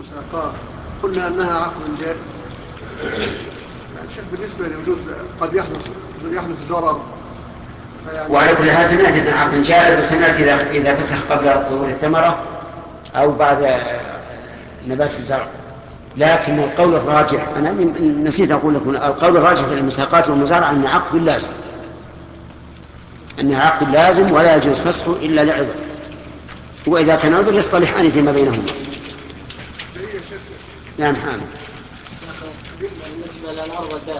قلنا أنها عقد جائز. يعني شيخ بالنسبة لوجود قد يحدث ضرر. وعلى كل حال سمعت أن عقد جائز، وسمعت إذا فسخ قبل ظهور الثمرة أو بعد نبات الزرع. لكن القول الراجح، أنا نسيت أقول لكم، القول الراجح في المساقات والمزارع أن عقد لازم، أنها عقد لازم ولا يجوز فسخه إلا لعذر، وإذا كان عذر يصطلحان فيما بينهما. نعم حامد. بالنسبة للأرض